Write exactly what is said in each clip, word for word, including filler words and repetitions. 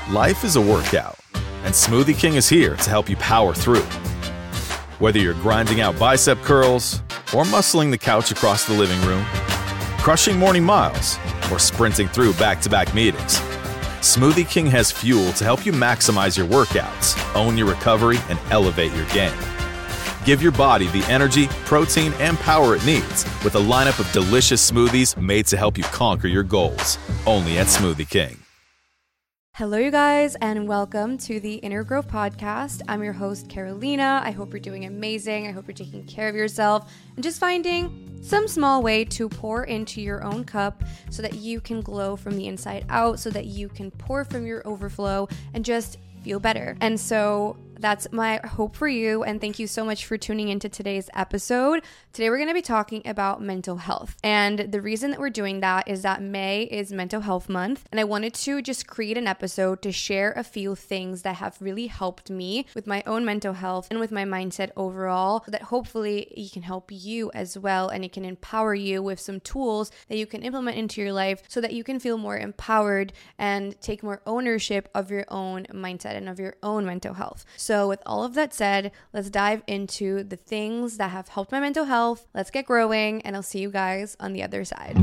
Life is a workout, and Smoothie King is here to help you power through. Whether you're grinding out bicep curls or muscling the couch across the living room, crushing morning miles, or sprinting through back-to-back meetings, Smoothie King has fuel to help you maximize your workouts, own your recovery, and elevate your game. Give your body the energy, protein, and power it needs with a lineup of delicious smoothies made to help you conquer your goals. Only at Smoothie King. Hello, you guys, and welcome to the Inner Growth Podcast. I'm your host, Carolina. I hope you're doing amazing. I hope you're taking care of yourself and just finding some small way to pour into your own cup so that you can glow from the inside out, so that you can pour from your overflow and just feel better. And so that's my hope for you, and thank you so much for tuning into today's episode. Today we're going to be talking about mental health, and the reason that we're doing that is that May is Mental Health Month, and I wanted to just create an episode to share a few things that have really helped me with my own mental health and with my mindset overall, so that hopefully it can help you as well, and it can empower you with some tools that you can implement into your life so that you can feel more empowered and take more ownership of your own mindset and of your own mental health. So So with all of that said, let's dive into the things that have helped my mental health. Let's get growing, and I'll see you guys on the other side.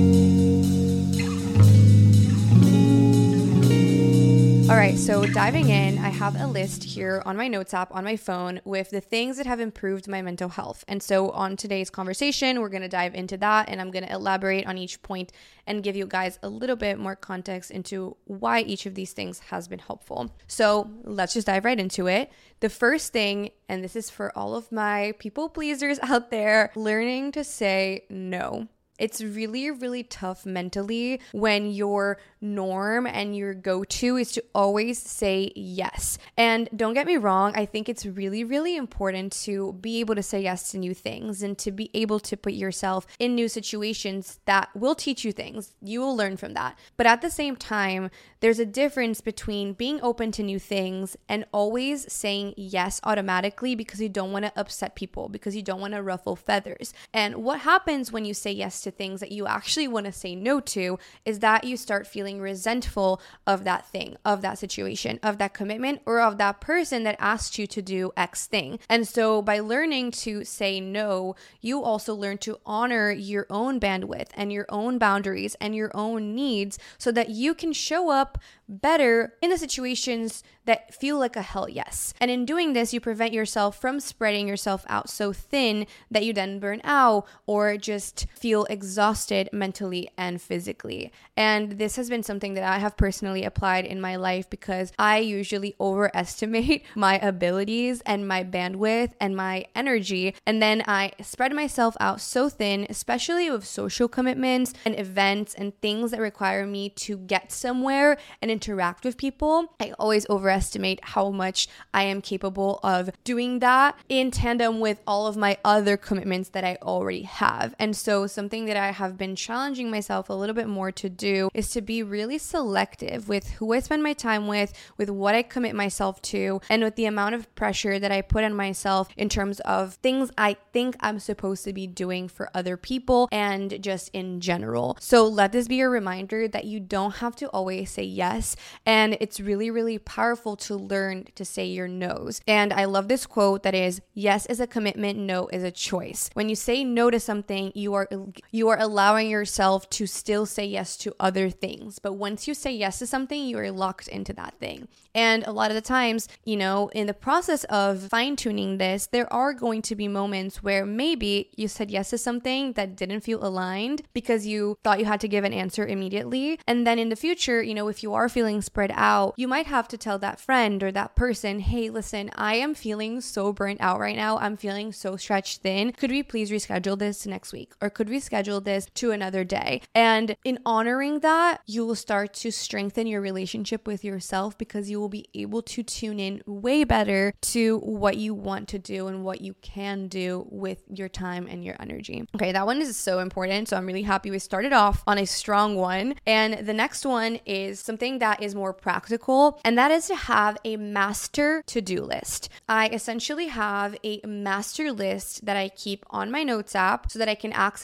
All right, so diving in, I have a list here on my notes app on my phone with the things that have improved my mental health. And so on today's conversation, we're going to dive into that, and I'm going to elaborate on each point and give you guys a little bit more context into why each of these things has been helpful. So let's just dive right into it. The first thing, and this is for all of my people pleasers out there, learning to say no. It's really, really tough mentally when your norm and your go-to is to always say yes. And don't get me wrong, I think it's really, really important to be able to say yes to new things and to be able to put yourself in new situations that will teach you things. You will learn from that. But at the same time, there's a difference between being open to new things and always saying yes automatically because you don't want to upset people, because you don't want to ruffle feathers. And what happens when you say yes to things that you actually want to say no to is that you start feeling resentful of that thing, of that situation, of that commitment, or of that person that asked you to do X thing. And so by learning to say no, you also learn to honor your own bandwidth and your own boundaries and your own needs so that you can show up better in the situations that feel like a hell yes. And in doing this, you prevent yourself from spreading yourself out so thin that you then burn out or just feel exhausted mentally and physically. And this has been something that I have personally applied in my life because I usually overestimate my abilities and my bandwidth and my energy. And then I spread myself out so thin, especially with social commitments and events and things that require me to get somewhere and interact with people. I always overestimate how much I am capable of doing that in tandem with all of my other commitments that I already have. And so something that I have been challenging myself a little bit more to do is to be really selective with who I spend my time with, with what I commit myself to, and with the amount of pressure that I put on myself in terms of things I think I'm supposed to be doing for other people and just in general. So let this be a reminder that you don't have to always say yes. And it's really, really powerful to learn to say your no's. And I love this quote that is, yes is a commitment, no is a choice. When you say no to something, you are you are allowing yourself to still say yes to other things. But once you say yes to something, you are locked into that thing. And a lot of the times, you know, in the process of fine-tuning this, there are going to be moments where maybe you said yes to something that didn't feel aligned because you thought you had to give an answer immediately. And then in the future, you know, if you are feeling spread out, you might have to tell that friend or that person, hey, listen, I am feeling so burnt out right now. I'm feeling so stretched thin. Could we please reschedule this to next week? Or could we schedule this to another day? And in honoring that, you will start to strengthen your relationship with yourself because you will be able to tune in way better to what you want to do and what you can do with your time and your energy. Okay, that one is so important. So I'm really happy we started off on a strong one. And the next one is something that is more practical, and that is to have a master to-do list. I essentially have a master list that I keep on my notes app so that I can access it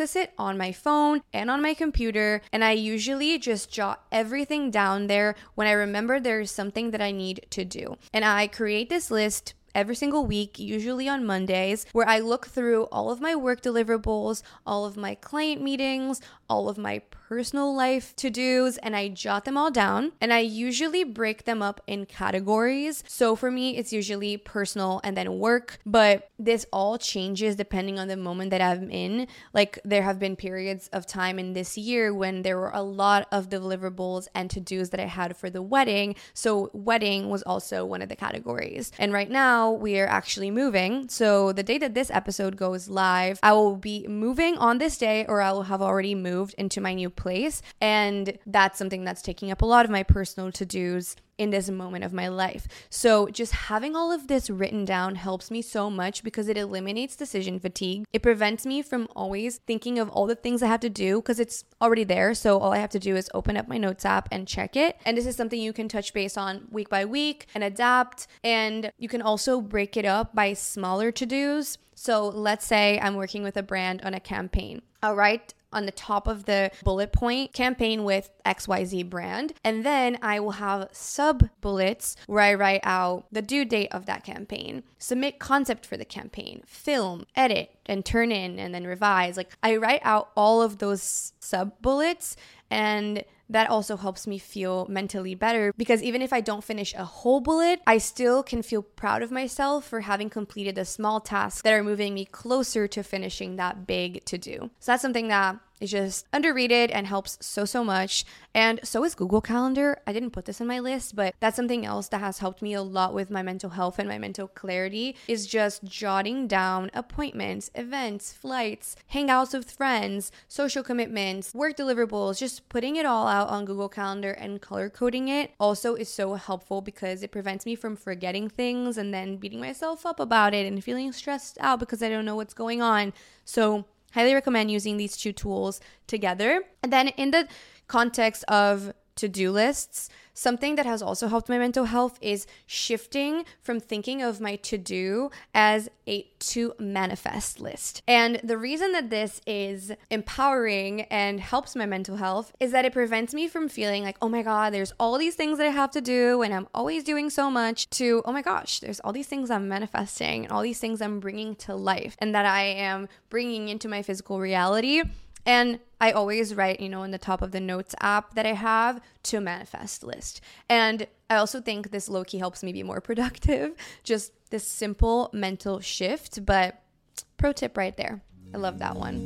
on my phone and on my computer, and I usually just jot everything down there when I remember there's something that I need to do. And I create this list every single week, usually on Mondays, where I look through all of my work deliverables, all of my client meetings, all of my personal life to-dos, and I jot them all down. And I usually break them up in categories. So for me, it's usually personal and then work, but this all changes depending on the moment that I'm in. Like, there have been periods of time in this year when there were a lot of deliverables and to-dos that I had for the wedding. So wedding was also one of the categories. And right now we are actually moving. So the day that this episode goes live, I will be moving on this day, or I will have already moved into my new place. And that's something that's taking up a lot of my personal to-dos in this moment of my life. So just having all of this written down helps me so much because it eliminates decision fatigue. It prevents me from always thinking of all the things I have to do because it's already there. So all I have to do is open up my notes app and check it. And this is something you can touch base on week by week and adapt. And you can also break it up by smaller to-dos. So let's say I'm working with a brand on a campaign. All right. On the top of the bullet point, campaign with X Y Z brand. And then I will have sub bullets where I write out the due date of that campaign, submit concept for the campaign, film, edit, and turn in, and then revise. Like, I write out all of those sub bullets, and that also helps me feel mentally better because even if I don't finish a whole bullet, I still can feel proud of myself for having completed the small tasks that are moving me closer to finishing that big to do. So that's something that is just underrated and helps so, so much. And so is Google Calendar. I didn't put this in my list, but that's something else that has helped me a lot with my mental health and my mental clarity is just jotting down appointments, events, flights, hangouts with friends, social commitments, work deliverables, just putting it all out on Google Calendar and color coding it also is so helpful because it prevents me from forgetting things and then beating myself up about it and feeling stressed out because I don't know what's going on. So highly recommend using these two tools together. And then in the context of to-do lists, something that has also helped my mental health is shifting from thinking of my to-do as a to-manifest list. And the reason that this is empowering and helps my mental health is that it prevents me from feeling like, oh my God, there's all these things that I have to do and I'm always doing so much, to, oh my gosh, there's all these things I'm manifesting and all these things I'm bringing to life and that I am bringing into my physical reality. And I always write, you know, in the top of the notes app that I have, to manifest list. And I also think this low-key helps me be more productive. Just this simple mental shift, but pro tip right there. I love that one.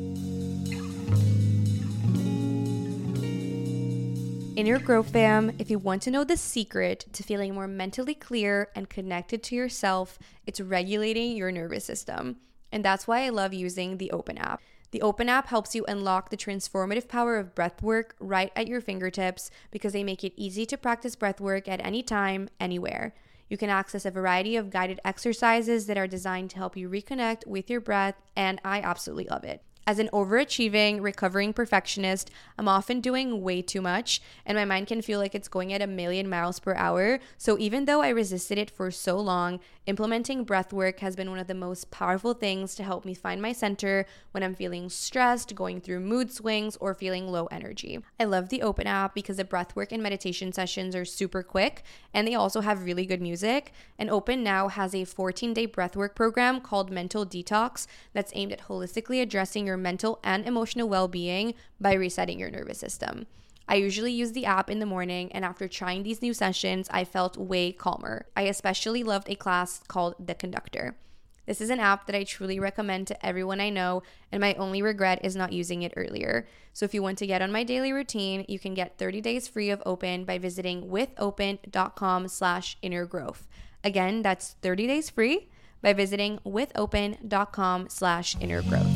Inner Growth fam, if you want to know the secret to feeling more mentally clear and connected to yourself, it's regulating your nervous system. And that's why I love using the Open app. The Open app helps you unlock the transformative power of breathwork right at your fingertips because they make it easy to practice breathwork at any time, anywhere. You can access a variety of guided exercises that are designed to help you reconnect with your breath, and I absolutely love it. As an overachieving, recovering perfectionist, I'm often doing way too much, and my mind can feel like it's going at a million miles per hour. So even though I resisted it for so long, implementing breathwork has been one of the most powerful things to help me find my center when I'm feeling stressed, going through mood swings, or feeling low energy. I love the Open app because the breathwork and meditation sessions are super quick, and they also have really good music. And Open now has a fourteen-day breathwork program called Mental Detox that's aimed at holistically addressing your mental and emotional well-being by resetting your nervous system. I usually use the app in the morning, and after trying these new sessions, I felt way calmer. I especially loved a class called The Conductor. This is an app that I truly recommend to everyone I know, and my only regret is not using it earlier. So if you want to get on my daily routine, you can get thirty days free of Open by visiting withopen.com slash inner growth. Again, that's thirty days free by visiting withopen.com slash inner growth.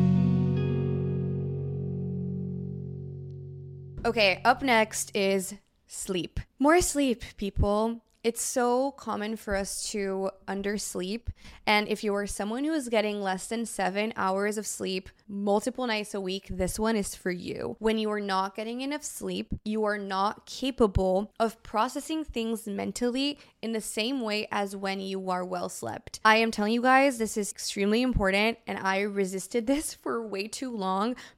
Okay, up next is sleep. More sleep, people. It's so common for us to undersleep. And if you are someone who is getting less than seven hours of sleep multiple nights a week, this one is for you. When you are not getting enough sleep, you are not capable of processing things mentally in the same way as when you are well slept. I am telling you guys, this is extremely important, and I resisted this for way too long, but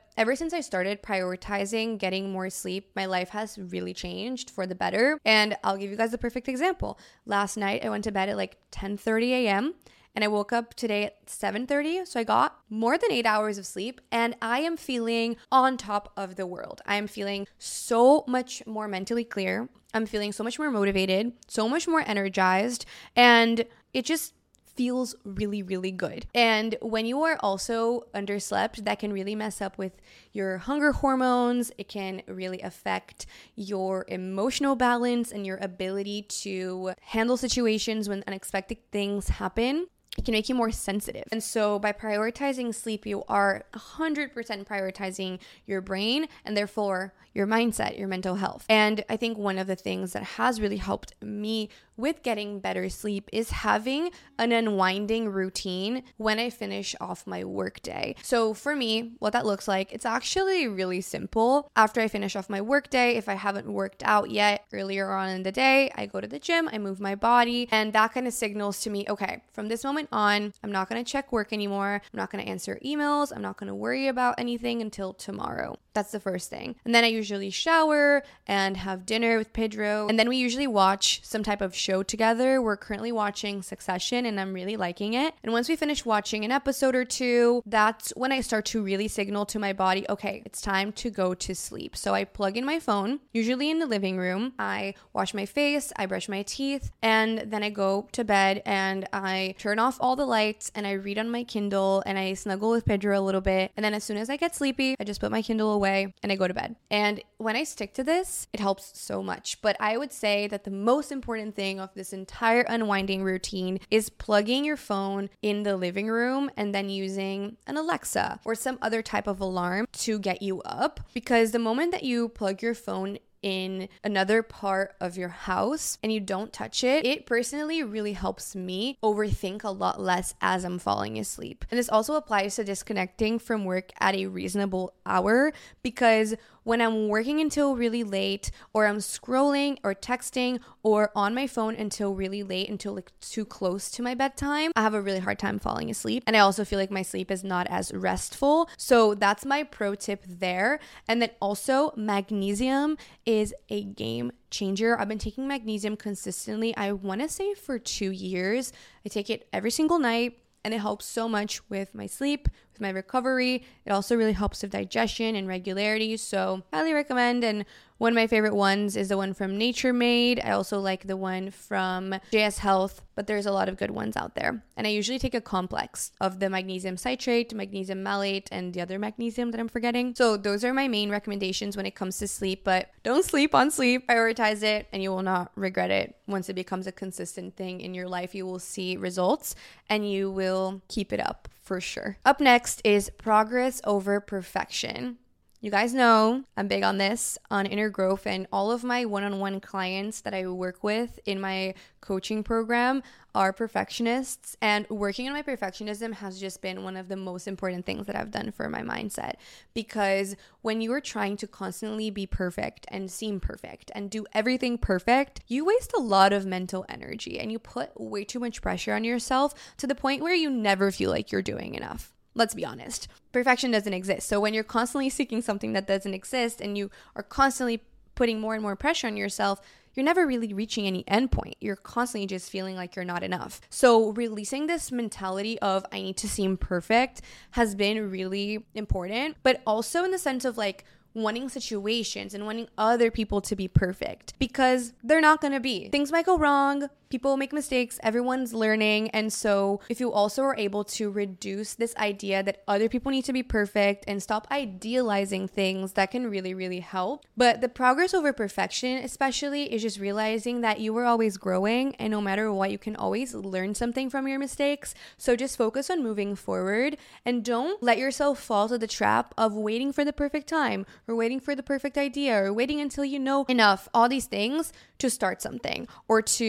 ever since I started prioritizing getting more sleep, my life has really changed for the better. And I'll give you guys a perfect example. Last night, I went to bed at like ten thirty a.m. and I woke up today at seven thirty. So I got more than eight hours of sleep and I am feeling on top of the world. I am feeling so much more mentally clear. I'm feeling so much more motivated, so much more energized, and it just feels really, really good. And when you are also underslept, that can really mess up with your hunger hormones. It can really affect your emotional balance and your ability to handle situations when unexpected things happen. It can make you more sensitive. And so by prioritizing sleep, you are one hundred percent prioritizing your brain and therefore your mindset, your mental health. And I think one of the things that has really helped me with getting better sleep is having an unwinding routine when I finish off my workday. So for me, what that looks like, it's actually really simple. After I finish off my workday, if I haven't worked out yet earlier on in the day, I go to the gym, I move my body, and that kind of signals to me, okay, from this moment on, I'm not going to check work anymore. I'm not going to answer emails. I'm not going to worry about anything until tomorrow. That's the first thing. And then I usually shower and have dinner with Pedro. And then we usually watch some type of show together. We're currently watching Succession and I'm really liking it. And once we finish watching an episode or two, that's when I start to really signal to my body, okay, it's time to go to sleep. So I plug in my phone, usually in the living room. I wash my face, I brush my teeth, and then I go to bed and I turn off all the lights and I read on my Kindle and I snuggle with Pedro a little bit. And then as soon as I get sleepy, I just put my Kindle away and I go to bed. And when I stick to this, it helps so much. But I would say that the most important thing of this entire unwinding routine is plugging your phone in the living room and then using an Alexa or some other type of alarm to get you up. Because the moment that you plug your phone in another part of your house and you don't touch it, it personally really helps me overthink a lot less as I'm falling asleep. And this also applies to disconnecting from work at a reasonable hour, because when I'm working until really late, or I'm scrolling or texting or on my phone until really late, until like too close to my bedtime, I have a really hard time falling asleep. And I also feel like my sleep is not as restful. So that's my pro tip there. And then also magnesium is a game changer. I've been taking magnesium consistently. I want to say for two years. I take it every single night. And it helps so much with my sleep, with my recovery. It also really helps with digestion and regularity. So highly recommend. And one of my favorite ones is the one from Nature Made. I also like the one from J S Health, but there's a lot of good ones out there. And I usually take a complex of the magnesium citrate, magnesium malate, and the other magnesium that I'm forgetting. So those are my main recommendations when it comes to sleep, but don't sleep on sleep. Prioritize it and you will not regret it. Once it becomes a consistent thing in your life, you will see results and you will keep it up for sure. Up next is progress over perfection. You guys know I'm big on this, on inner growth, and all of my one-on-one clients that I work with in my coaching program are perfectionists, and working on my perfectionism has just been one of the most important things that I've done for my mindset, because when you are trying to constantly be perfect and seem perfect and do everything perfect, you waste a lot of mental energy and you put way too much pressure on yourself to the point where you never feel like you're doing enough. Let's be honest. Perfection doesn't exist. So when you're constantly seeking something that doesn't exist and you are constantly putting more and more pressure on yourself, you're never really reaching any endpoint. You're constantly just feeling like you're not enough. So releasing this mentality of I need to seem perfect has been really important, but also in the sense of like wanting situations and wanting other people to be perfect, because they're not going to be. Things might go wrong. People make mistakes. Everyone's learning. And so if you also are able to reduce this idea that other people need to be perfect and stop idealizing things, that can really, really help. But the progress over perfection, especially, is just realizing that you are always growing, and no matter what, you can always learn something from your mistakes. So just focus on moving forward and don't let yourself fall to the trap of waiting for the perfect time, or waiting for the perfect idea, or waiting until you know enough, all these things, to start something or to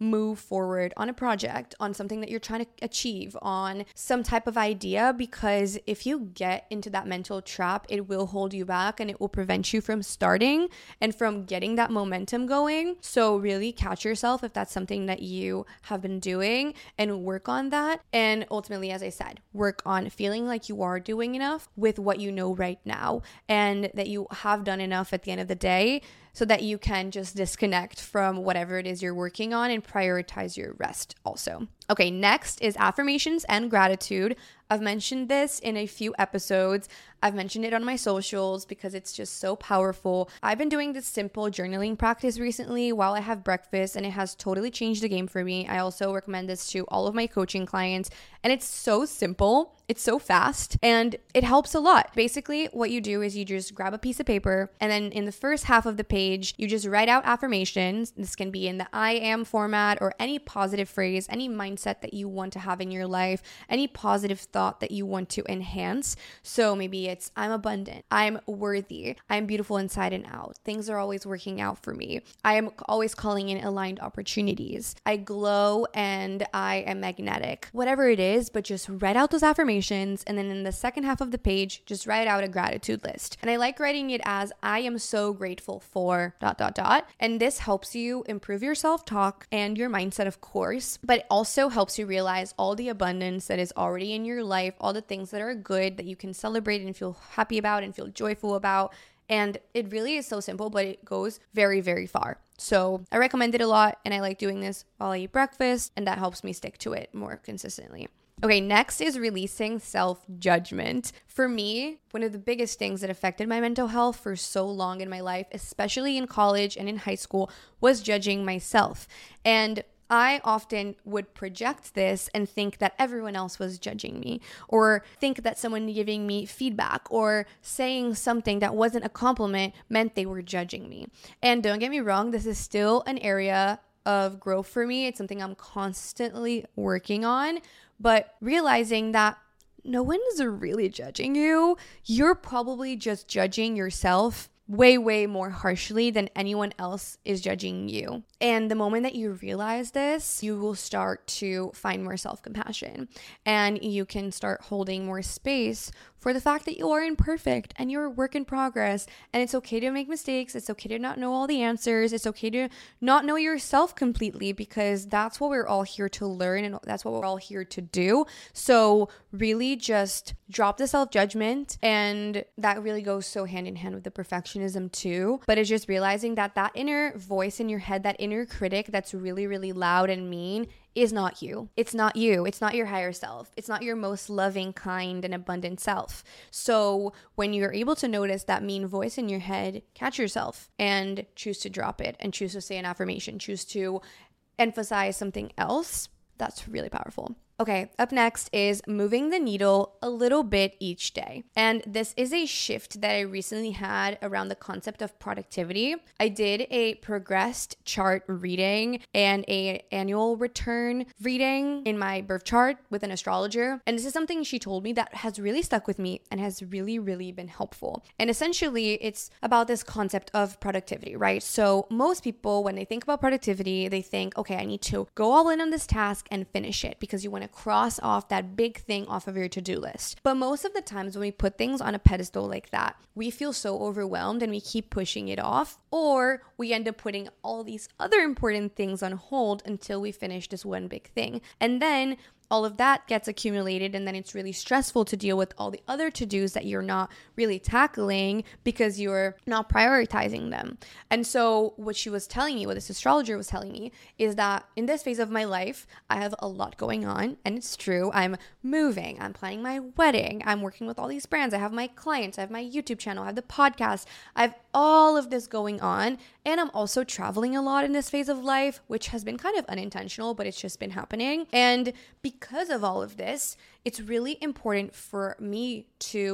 move forward on a project, on something that you're trying to achieve, on some type of idea, because if you get into that mental trap, it will hold you back and it will prevent you from starting and from getting that momentum going. So really catch yourself if that's something that you have been doing and work on that. And ultimately, as I said, work on feeling like you are doing enough with what you know right now and that you have done enough at the end of the day, so that you can just disconnect from whatever it is you're working on and prioritize your rest also. Okay, next is affirmations and gratitude. I've mentioned this in a few episodes. I've mentioned it on my socials because it's just so powerful. I've been doing this simple journaling practice recently while I have breakfast, and it has totally changed the game for me. I also recommend this to all of my coaching clients, and it's so simple. It's so fast and it helps a lot. Basically, what you do is you just grab a piece of paper, and then in the first half of the page, you just write out affirmations. This can be in the I am format or any positive phrase, any mindset that you want to have in your life, any positive thought that you want to enhance. So maybe it's I'm abundant, I'm worthy, I'm beautiful inside and out, things are always working out for me, I am always calling in aligned opportunities, I glow and I am magnetic. Whatever it is, but just write out those affirmations. And then in the second half of the page, just write out a gratitude list. And I like writing it as I am so grateful for dot dot dot. And this helps you improve your self-talk and your mindset, of course, but it also helps you realize all the abundance that is already in your life, all the things that are good that you can celebrate and feel happy about and feel joyful about. And it really is so simple, but it goes very, very far. So I recommend it a lot, and I like doing this while I eat breakfast, and that helps me stick to it more consistently. Okay, next is releasing self-judgment. For me, one of the biggest things that affected my mental health for so long in my life, especially in college and in high school, was judging myself. And I often would project this and think that everyone else was judging me, or think that someone giving me feedback or saying something that wasn't a compliment meant they were judging me. And don't get me wrong, this is still an area of growth for me. It's something I'm constantly working on, but realizing that no one is really judging you. You're probably just judging yourself way, way more harshly than anyone else is judging you. And the moment that you realize this, you will start to find more self-compassion, and you can start holding more space for the fact that you are imperfect and you're a work in progress, and it's okay to make mistakes. It's okay to not know all the answers. It's okay to not know yourself completely, because that's what we're all here to learn, and that's what we're all here to do. So really just drop the self-judgment, and that really goes so hand in hand with the perfectionism too. But it's just realizing that that inner voice in your head, that inner critic that's really, really loud and mean, is not you. It's not you. It's not your higher self. It's not your most loving, kind, and abundant self. So when you're able to notice that mean voice in your head, catch yourself and choose to drop it and choose to say an affirmation, choose to emphasize something else. That's really powerful. Okay, up next is moving the needle a little bit each day. And this is a shift that I recently had around the concept of productivity. I did a progressed chart reading and a annual return reading in my birth chart with an astrologer. And this is something she told me that has really stuck with me and has really, really been helpful. And essentially, it's about this concept of productivity, right? So most people, when they think about productivity, they think, okay, I need to go all in on this task and finish it, because you want to cross off that big thing off of your to-do list. But most of the times when we put things on a pedestal like that, we feel so overwhelmed and we keep pushing it off, or we end up putting all these other important things on hold until we finish this one big thing. And then all of that gets accumulated, and then it's really stressful to deal with all the other to-dos that you're not really tackling because you're not prioritizing them. And so what she was telling me, what this astrologer was telling me, is that in this phase of my life, I have a lot going on, and it's true. I'm moving, I'm planning my wedding, I'm working with all these brands, I have my clients, I have my YouTube channel, I have the podcast, I have all of this going on, and I'm also traveling a lot in this phase of life, which has been kind of unintentional, but it's just been happening. And because of all of this, it's really important for me to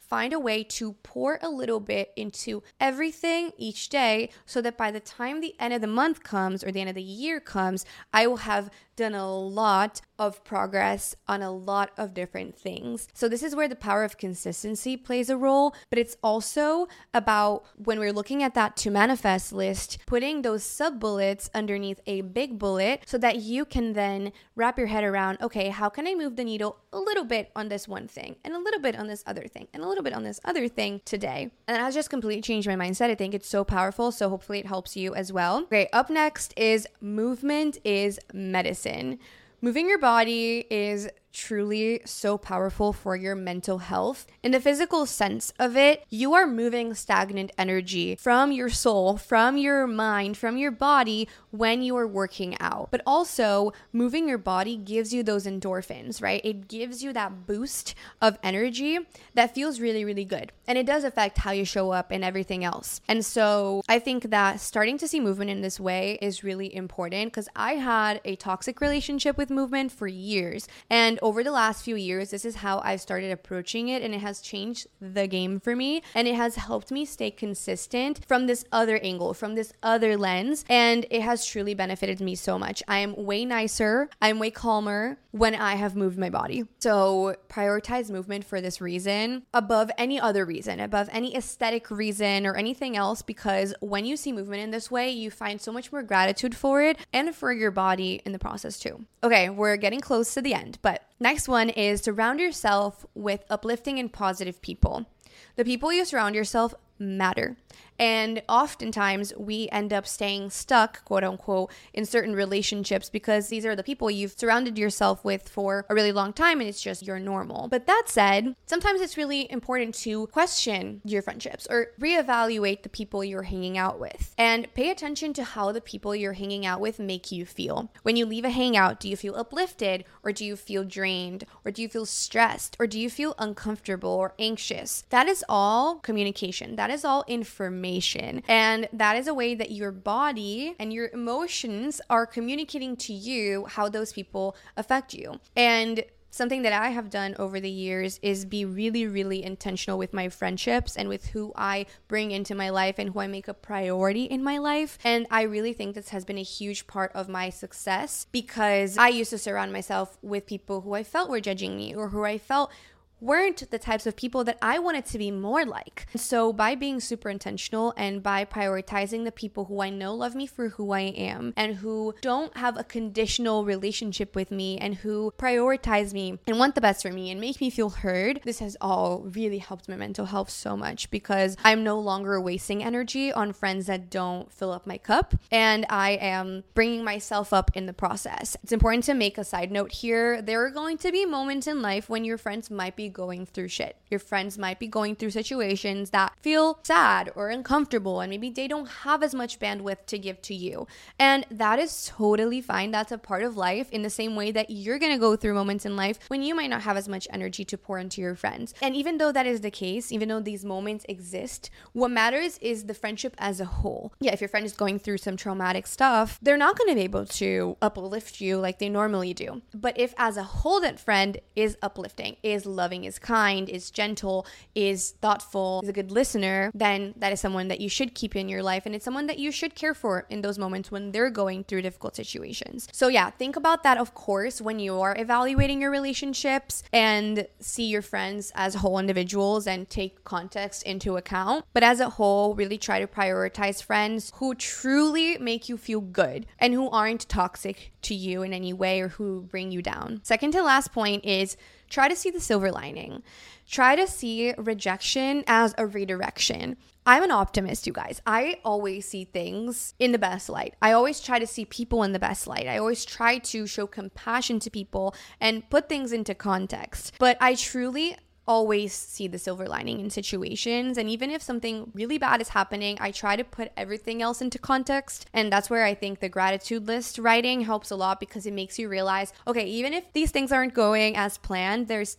find a way to pour a little bit into everything each day so that by the time the end of the month comes or the end of the year comes, I will have done a lot of progress on a lot of different things. So this is where the power of consistency plays a role, but it's also about when we're looking at that to manifest list, putting those sub bullets underneath a big bullet so that you can then wrap your head around, okay, how can I move the needle a little bit on this one thing and a little bit on this other thing and a little bit on this other thing today. And that has just completely changed my mindset. I think it's so powerful. So hopefully it helps you as well. Okay, up next is movement is medicine. Moving your body is truly so powerful for your mental health. In the physical sense of it, you are moving stagnant energy from your soul, from your mind, from your body when you are working out. But also, moving your body gives you those endorphins, right? It gives you that boost of energy that feels really, really good. And it does affect how you show up and everything else. And so I think that starting to see movement in this way is really important because I had a toxic relationship with movement for years. And over the last few years, this is how I've started approaching it, and it has changed the game for me, and it has helped me stay consistent from this other angle, from this other lens, and it has truly benefited me so much. I am way nicer, I'm way calmer when I have moved my body. So prioritize movement for this reason above any other reason, above any aesthetic reason or anything else, because when you see movement in this way, you find so much more gratitude for it and for your body in the process too. Okay, we're getting close to the end, but next one is surround yourself with uplifting and positive people. The people you surround yourself matter. And oftentimes we end up staying stuck, quote unquote, in certain relationships because these are the people you've surrounded yourself with for a really long time and it's just your normal. But that said, sometimes it's really important to question your friendships or reevaluate the people you're hanging out with and pay attention to how the people you're hanging out with make you feel. When you leave a hangout, do you feel uplifted or do you feel drained or do you feel stressed or do you feel uncomfortable or anxious? That is all communication. That is all information. And that is a way that your body and your emotions are communicating to you how those people affect you. And something that I have done over the years is be really, really intentional with my friendships and with who I bring into my life and who I make a priority in my life. And I really think this has been a huge part of my success because I used to surround myself with people who I felt were judging me or who I felt weren't the types of people that I wanted to be more like. So by being super intentional and by prioritizing the people who I know love me for who I am and who don't have a conditional relationship with me and who prioritize me and want the best for me and make me feel heard, this has all really helped my mental health so much because I'm no longer wasting energy on friends that don't fill up my cup and I am bringing myself up in the process. It's important to make a side note here. There are going to be moments in life when your friends might be going through shit. Your friends might be going through situations that feel sad or uncomfortable and maybe they don't have as much bandwidth to give to you. And that is totally fine. That's a part of life in the same way that you're going to go through moments in life when you might not have as much energy to pour into your friends. And even though that is the case, even though these moments exist, what matters is the friendship as a whole. Yeah, if your friend is going through some traumatic stuff, they're not going to be able to uplift you like they normally do. But if as a whole that friend is uplifting, is loving, is kind, is gentle, is thoughtful, is a good listener, then that is someone that you should keep in your life and it's someone that you should care for in those moments when they're going through difficult situations. So yeah, think about that, of course, when you are evaluating your relationships and see your friends as whole individuals and take context into account. But as a whole, really try to prioritize friends who truly make you feel good and who aren't toxic to you in any way or who bring you down. Second to last point is try to see the silver lining. Try to see rejection as a redirection. I'm an optimist, you guys. I always see things in the best light. I always try to see people in the best light. I always try to show compassion to people and put things into context. But I truly always see the silver lining in situations. And even if something really bad is happening, I try to put everything else into context. And that's where I think the gratitude list writing helps a lot because it makes you realize, okay, even if these things aren't going as planned, there's still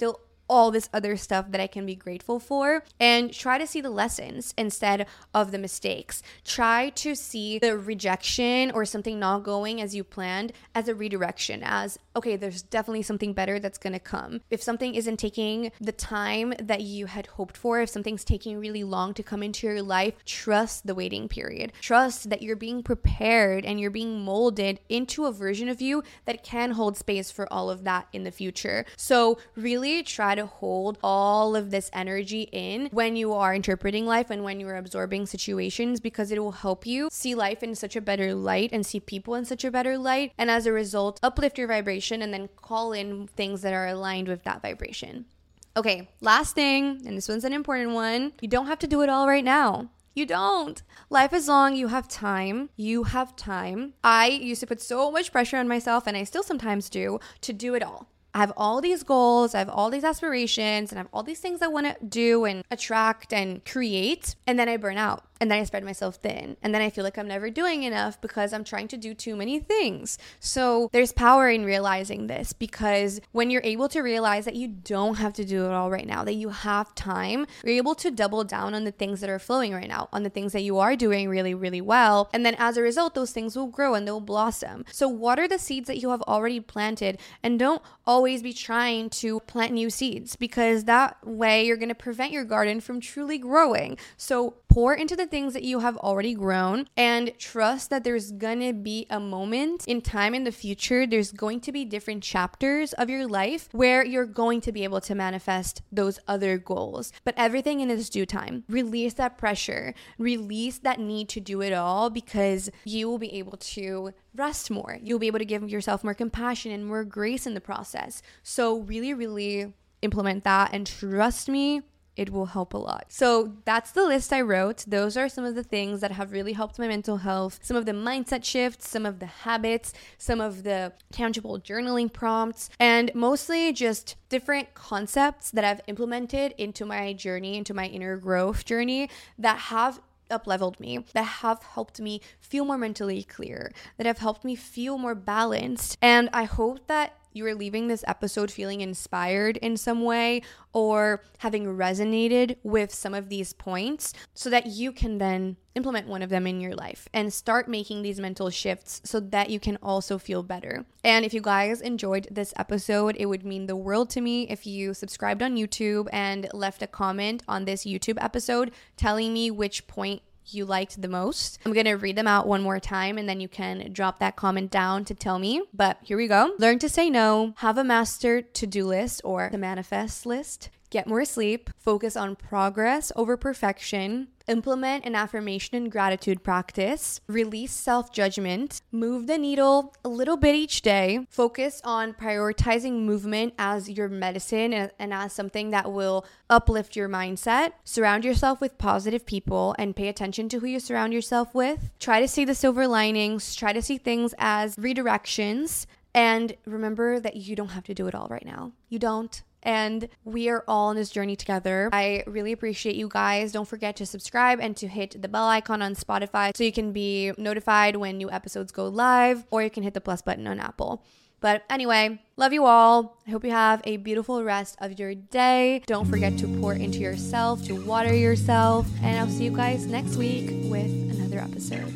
all this other stuff that I can be grateful for, and try to see the lessons instead of the mistakes. Try to see the rejection or something not going as you planned as a redirection, as, okay, there's definitely something better that's going to come. If something isn't taking the time that you had hoped for, if something's taking really long to come into your life, trust the waiting period. Trust that you're being prepared and you're being molded into a version of you that can hold space for all of that in the future. So really try to hold all of this energy in when you are interpreting life and when you are absorbing situations, because it will help you see life in such a better light and see people in such a better light, and as a result uplift your vibration and then call in things that are aligned with that vibration. Okay, last thing, and this one's an important one. You don't have to do it all right now. You don't. Life is long. You have time. You have time. I used to put so much pressure on myself, and I still sometimes do, to do it all. I have all these goals, I have all these aspirations, and I have all these things I want to do and attract and create, and then I burn out. And then I spread myself thin. And then I feel like I'm never doing enough because I'm trying to do too many things. So there's power in realizing this, because when you're able to realize that you don't have to do it all right now, that you have time, you're able to double down on the things that are flowing right now, on the things that you are doing really, really well. And then as a result, those things will grow and they'll blossom. So water the seeds that you have already planted, and don't always be trying to plant new seeds, because that way you're going to prevent your garden from truly growing. So pour into the things that you have already grown, and trust that there's gonna be a moment in time in the future, there's going to be different chapters of your life where you're going to be able to manifest those other goals. But everything in its due time. Release that pressure, release that need to do it all, because you will be able to rest more. You'll be able to give yourself more compassion and more grace in the process. So really, really implement that, and trust me, it will help a lot. So that's the list I wrote. Those are some of the things that have really helped my mental health, some of the mindset shifts, some of the habits, some of the tangible journaling prompts, and mostly just different concepts that I've implemented into my journey, into my inner growth journey, that have up-leveled me, that have helped me feel more mentally clear, that have helped me feel more balanced. And I hope that you are leaving this episode feeling inspired in some way, or having resonated with some of these points, so that you can then implement one of them in your life and start making these mental shifts so that you can also feel better. And if you guys enjoyed this episode, it would mean the world to me if you subscribed on YouTube and left a comment on this YouTube episode telling me which point you liked the most. I'm gonna read them out one more time, and then you can drop that comment down to tell me. But here we go. Learn to say no, have a master to-do list or the manifest list, get more sleep, focus on progress over perfection, implement an affirmation and gratitude practice, release self-judgment, move the needle a little bit each day, focus on prioritizing movement as your medicine and, and as something that will uplift your mindset, surround yourself with positive people and pay attention to who you surround yourself with, try to see the silver linings, try to see things as redirections, and remember that you don't have to do it all right now. You don't. And we are all on this journey together. I really appreciate you guys. Don't forget to subscribe and to hit the bell icon on Spotify so you can be notified when new episodes go live, or you can hit the plus button on Apple. But anyway, love you all. I hope you have a beautiful rest of your day. Don't forget to pour into yourself, to water yourself. And I'll see you guys next week with another episode.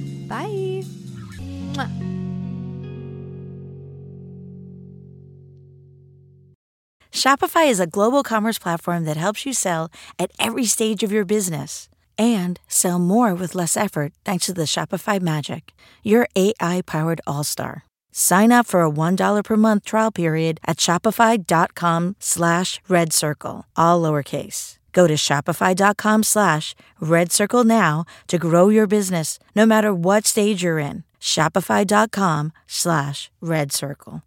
Bye. Mwah. Shopify is a global commerce platform that helps you sell at every stage of your business and sell more with less effort thanks to the Shopify Magic, your A I-powered all-star. Sign up for a one dollar per month trial period at shopify.com slash red circle, all lowercase. Go to shopify.com slash red circle now to grow your business no matter what stage you're in. Shopify.com slash red circle.